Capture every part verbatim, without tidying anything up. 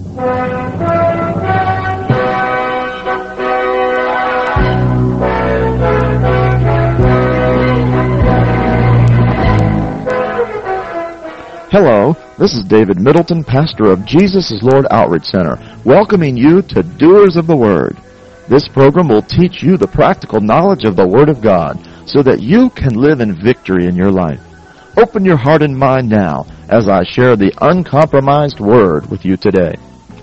Hello, this is David Middleton, pastor of Jesus is Lord Outreach Center, welcoming you to Doers of the Word. This program will teach you the practical knowledge of the Word of God so that you can live in victory in your life. Open your heart and mind now as I share the uncompromised Word with you today.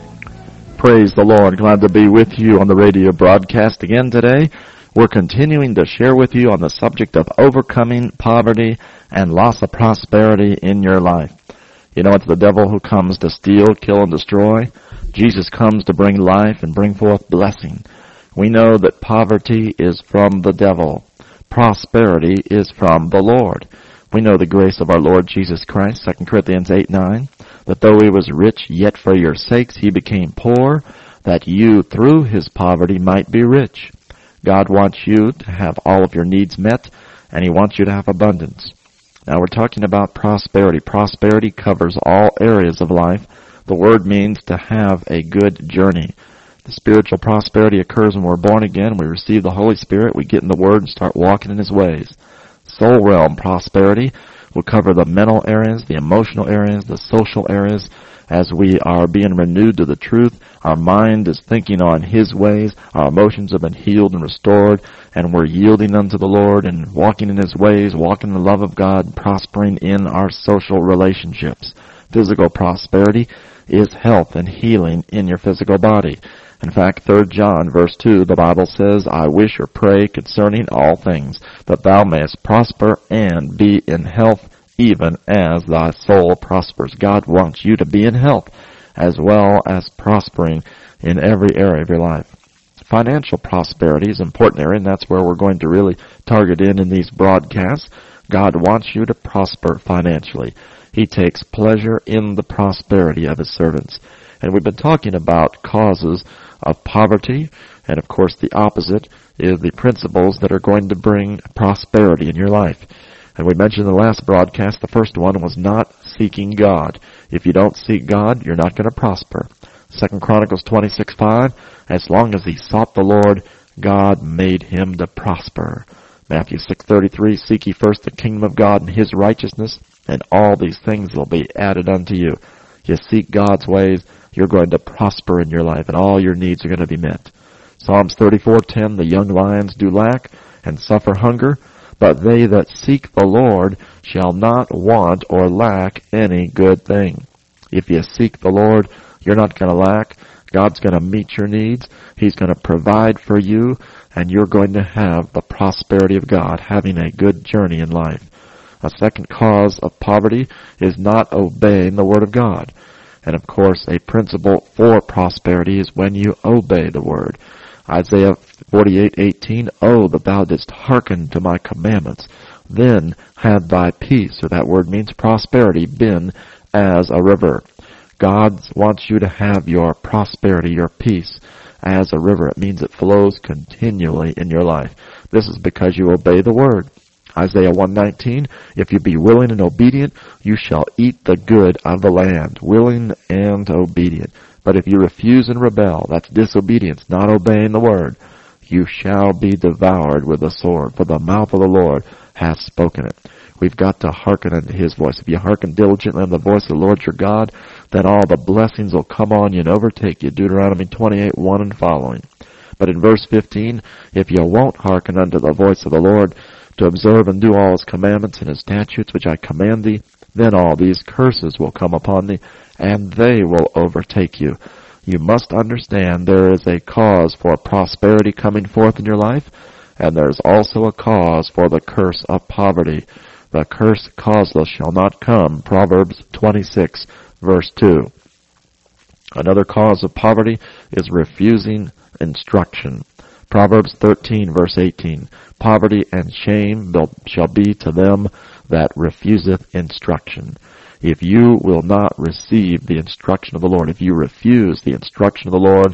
Praise the Lord. Glad to be with you on the radio broadcast again today. We're continuing to share with you on the subject of overcoming poverty and loss of prosperity in your life. You know, it's the devil who comes to steal, kill, and destroy. Jesus comes to bring life and bring forth blessing. We know that poverty is from the devil. Prosperity is from the Lord. We know the grace of our Lord Jesus Christ, Second Corinthians eight nine, that though he was rich, yet for your sakes he became poor, that you through his poverty might be rich. God wants you to have all of your needs met, and he wants you to have abundance. Now we're talking about prosperity. Prosperity covers all areas of life. The word means to have a good journey. The spiritual prosperity occurs when we're born again. We receive the Holy Spirit. We get in the Word and start walking in his ways. Soul realm prosperity will cover the mental areas, the emotional areas, the social areas. As we are being renewed to the truth, our mind is thinking on his ways, our emotions have been healed and restored, and we're yielding unto the Lord and walking in his ways, walking in the love of God, prospering in our social relationships. Physical prosperity is health and healing in your physical body. In fact, Third John verse two, the Bible says, I wish or pray concerning all things, that thou mayest prosper and be in health, even as thy soul prospers. God wants you to be in health as well as prospering in every area of your life. Financial prosperity is an important area, and that's where we're going to really target in in these broadcasts. God wants you to prosper financially. He takes pleasure in the prosperity of his servants. And we've been talking about causes of poverty, and of course the opposite is the principles that are going to bring prosperity in your life. And we mentioned in the last broadcast, the first one was not seeking God. If you don't seek God, you're not going to prosper. Second Chronicles twenty-six five, as long as he sought the Lord, God made him to prosper. Matthew six thirty-three, seek ye first the kingdom of God and his righteousness, and all these things will be added unto you. You seek God's ways, you're going to prosper in your life, and all your needs are going to be met. Psalms thirty-four ten, the young lions do lack and suffer hunger, but they that seek the Lord shall not want or lack any good thing. If you seek the Lord, you're not going to lack. God's going to meet your needs. He's going to provide for you, and you're going to have the prosperity of God, having a good journey in life. A second cause of poverty is not obeying the Word of God. And of course, a principle for prosperity is when you obey the Word. Isaiah forty-eight eighteen, oh, that thou didst hearken to my commandments, then had thy peace, or that word means prosperity, been as a river. God wants you to have your prosperity, your peace, as a river. It means it flows continually in your life. This is because you obey the Word. Isaiah one nineteen, if you be willing and obedient, you shall eat the good of the land. Willing and obedient. But if you refuse and rebel, that's disobedience, not obeying the Word, you shall be devoured with a sword, for the mouth of the Lord hath spoken it. We've got to hearken unto his voice. If you hearken diligently unto the voice of the Lord your God, then all the blessings will come on you and overtake you. Deuteronomy twenty-eight one and following. But in verse fifteen, if you won't hearken unto the voice of the Lord, to observe and do all his commandments and his statutes which I command thee, then all these curses will come upon thee, and they will overtake you. You must understand there is a cause for prosperity coming forth in your life, and there is also a cause for the curse of poverty. The curse causeless shall not come, Proverbs twenty-six, verse two. Another cause of poverty is refusing instruction. Proverbs thirteen, verse eighteen, poverty and shame shall be to them that refuseth instruction. If you will not receive the instruction of the Lord, if you refuse the instruction of the Lord,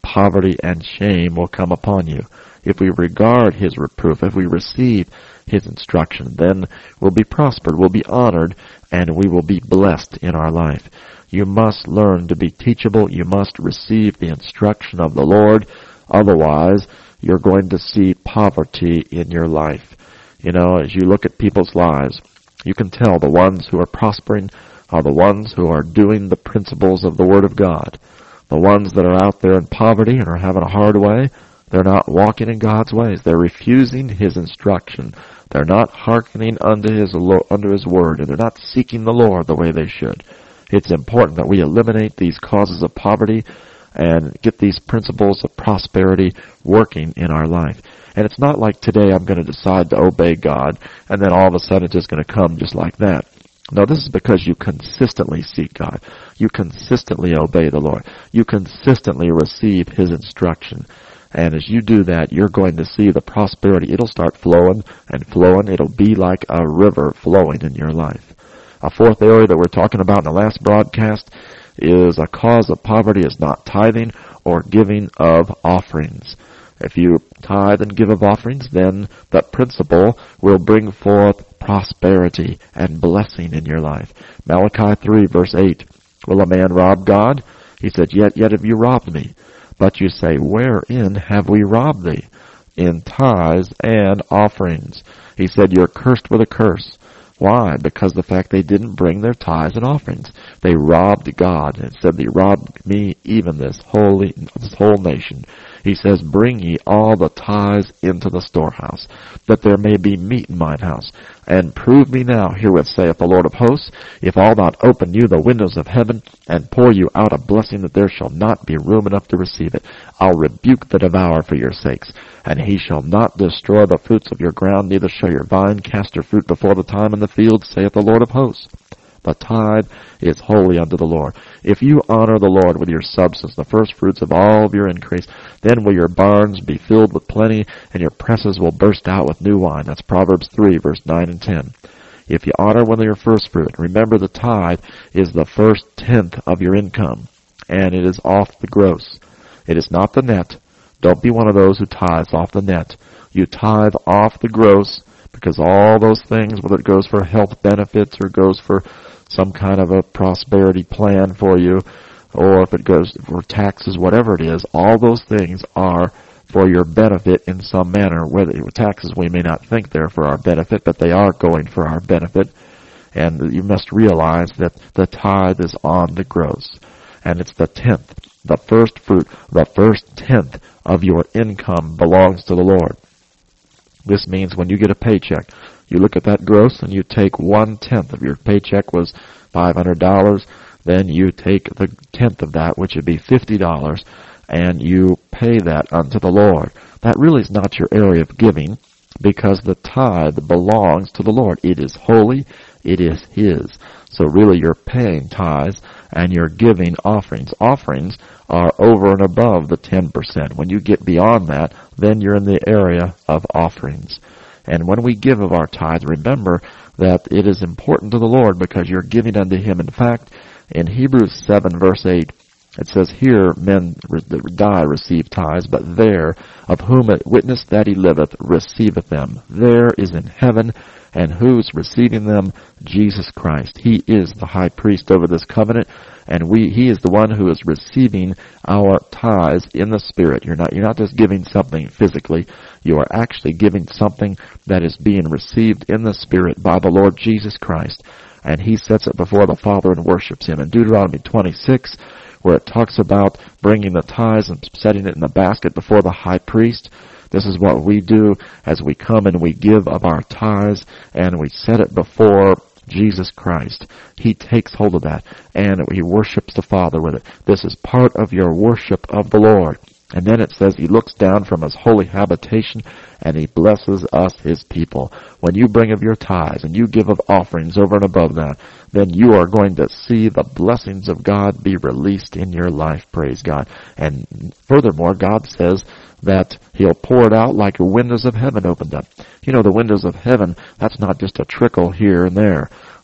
poverty and shame will come upon you. If we regard his reproof, if we receive his instruction, then we'll be prospered, we'll be honored, and we will be blessed in our life. You must learn to be teachable. You must receive the instruction of the Lord. Otherwise, you're going to see poverty in your life. You know, as you look at people's lives, you can tell the ones who are prospering are the ones who are doing the principles of the Word of God. The ones that are out there in poverty and are having a hard way, they're not walking in God's ways. They're refusing his instruction. They're not hearkening unto his, unto his word, and they're not seeking the Lord the way they should. It's important that we eliminate these causes of poverty and get these principles of prosperity working in our life. And it's not like today I'm going to decide to obey God, and then all of a sudden it's just going to come just like that. No, this is because you consistently seek God. You consistently obey the Lord. You consistently receive his instruction. And as you do that, you're going to see the prosperity. It'll start flowing and flowing. It'll be like a river flowing in your life. A fourth area that we're talking about in the last broadcast is a cause of poverty is not tithing or giving of offerings. If you tithe and give of offerings, then that principle will bring forth prosperity and blessing in your life. Malachi three, verse eight. Will a man rob God? He said, Yet, yet have you robbed me. But you say, Wherein have we robbed thee? In tithes and offerings. He said, You're cursed with a curse. Why? Because the fact they didn't bring their tithes and offerings. They robbed God and said, They robbed me, even this holy, this whole nation. He says, Bring ye all the tithes into the storehouse, that there may be meat in mine house. And prove me now, herewith saith the Lord of hosts, if I'll not open you the windows of heaven, and pour you out a blessing that there shall not be room enough to receive it. I'll rebuke the devourer for your sakes, and he shall not destroy the fruits of your ground, neither shall your vine cast her fruit before the time in the field, saith the Lord of hosts. The tithe is holy unto the Lord. If you honor the Lord with your substance, the first fruits of all of your increase, then will your barns be filled with plenty, and your presses will burst out with new wine. That's Proverbs three, verse nine and ten. If you honor one of your first fruit, remember the tithe is the first tenth of your income, and it is off the gross. It is not the net. Don't be one of those who tithes off the net. You tithe off the gross, because all those things, whether it goes for health benefits or goes for some kind of a prosperity plan for you, or if it goes for taxes, whatever it is, all those things are for your benefit in some manner. Whether taxes, we may not think they're for our benefit, but they are going for our benefit. And you must realize that the tithe is on the gross. And it's the tenth, the first fruit, the first tenth of your income belongs to the Lord. This means when you get a paycheck, you look at that gross and you take one-tenth of your paycheck was five hundred dollars. Then you take the tenth of that, which would be fifty dollars, and you pay that unto the Lord. That really is not your area of giving, because the tithe belongs to the Lord. It is holy. It is His. So really you're paying tithes and you're giving offerings. Offerings are over and above the ten percent. When you get beyond that, then you're in the area of offerings. And when we give of our tithe, remember that it is important to the Lord because you're giving unto Him. In fact, in Hebrews seven, verse eight, it says, Here men that die receive tithes, but there, of whom it witnessed that He liveth, receiveth them. There is in heaven, and who's receiving them? Jesus Christ. He is the high priest over this covenant, and we He is the one who is receiving our tithes in the Spirit. You're not you're not just giving something physically. You are actually giving something that is being received in the Spirit by the Lord Jesus Christ. And He sets it before the Father and worships Him. In Deuteronomy twenty-six, where it talks about bringing the tithes and setting it in the basket before the high priest, this is what we do as we come and we give of our tithes and we set it before Jesus Christ. He takes hold of that and He worships the Father with it. This is part of your worship of the Lord. And then it says He looks down from His holy habitation and He blesses us, His people. When you bring of your tithes and you give of offerings over and above that, then you are going to see the blessings of God be released in your life, praise God. And furthermore, God says that He'll pour it out like the windows of heaven opened up. You know, the windows of heaven, that's not just a trickle here and there.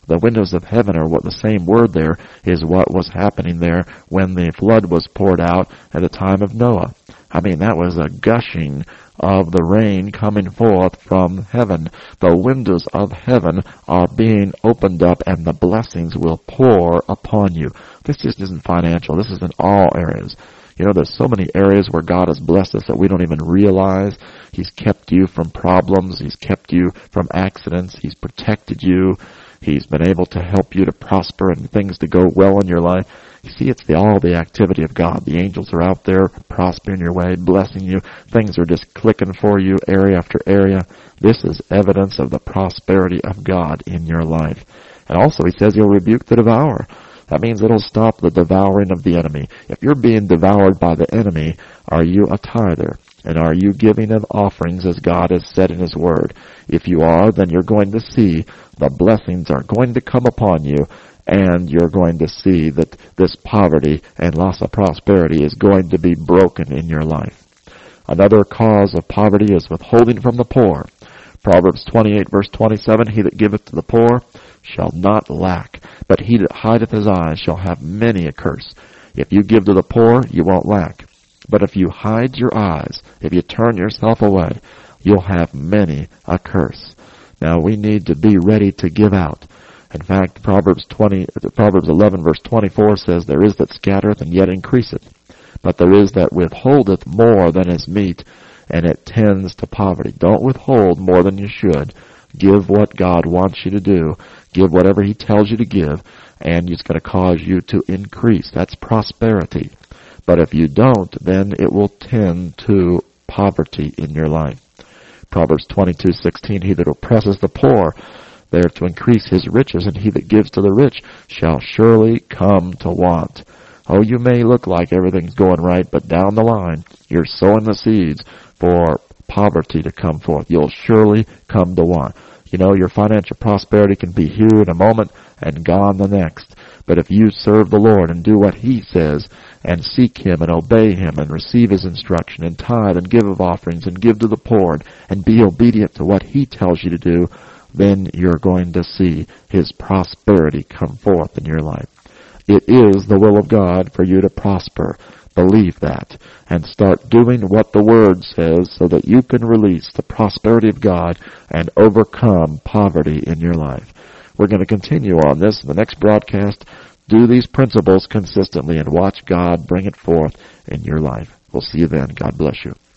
The windows of heaven are what the same word there is what was happening there when the flood was poured out at the time of Noah. I mean, that was a gushing of the rain coming forth from heaven. The windows of heaven are being opened up, and the blessings will pour upon you. This just isn't financial. This is in all areas. You know, there's so many areas where God has blessed us that we don't even realize. He's kept you from problems. He's kept you from accidents. He's protected you. He's been able to help you to prosper and things to go well in your life. You see, it's the, all the activity of God. The angels are out there prospering your way, blessing you. Things are just clicking for you area after area. This is evidence of the prosperity of God in your life. And also, he says he'll rebuke the devourer. That means it'll stop the devouring of the enemy. If you're being devoured by the enemy, are you a tither? And are you giving of offerings as God has said in his word? If you are, then you're going to see the blessings are going to come upon you, and you're going to see that this poverty and loss of prosperity is going to be broken in your life. Another cause of poverty is withholding from the poor. Proverbs twenty-eight, verse twenty-seven, he that giveth to the poor shall not lack, but he that hideth his eyes shall have many a curse. If you give to the poor, you won't lack. But if you hide your eyes, if you turn yourself away, you'll have many a curse. Now, we need to be ready to give out. In fact, Proverbs twenty, Proverbs eleven, verse twenty-four says, there is that scattereth and yet increaseth, but there is that withholdeth more than is meet, and it tends to poverty. Don't withhold more than you should. Give what God wants you to do. Give whatever he tells you to give, and it's going to cause you to increase. That's prosperity. But if you don't, then it will tend to poverty in your life. Proverbs twenty-two sixteen, he that oppresses the poor, there to increase his riches, and he that gives to the rich shall surely come to want. Oh, you may look like everything's going right, but down the line, you're sowing the seeds for poverty to come forth. You'll surely come to want. You know, your financial prosperity can be here in a moment and gone the next. But if you serve the Lord and do what he says, and seek him and obey him and receive his instruction and tithe and give of offerings and give to the poor and be obedient to what he tells you to do, then you're going to see his prosperity come forth in your life. It is the will of God for you to prosper. Believe that and start doing what the Word says so that you can release the prosperity of God and overcome poverty in your life. We're going to continue on this in the next broadcast. Do these principles consistently and watch God bring it forth in your life. We'll see you then. God bless you.